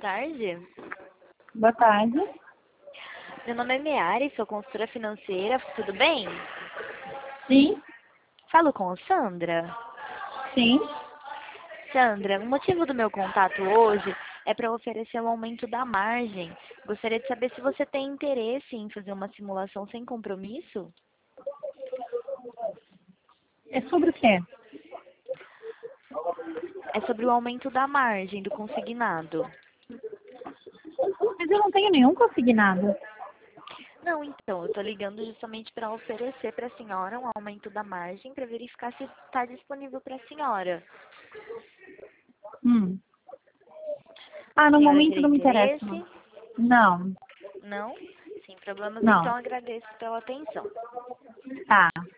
tarde. Boa tarde. Meu nome é Meari, sou consultora financeira, tudo bem? Sim, Falo com a Sandra. sim. Sandra, o motivo do meu contato hoje é para oferecer um aumento da margem. Gostaria de saber se você tem interesse em fazer uma simulação sem compromisso. É sobre o quê? É sobre o aumento da margem do consignado. Mas eu não tenho nenhum consignado. Não, então, eu estou ligando justamente para oferecer para a senhora um aumento da margem para verificar se está disponível para a senhora. Hum. Ah, A no senhora momento teria não me interessa, não. interesse? Não, Não? Sem problemas, não. então agradeço pela atenção. Tá.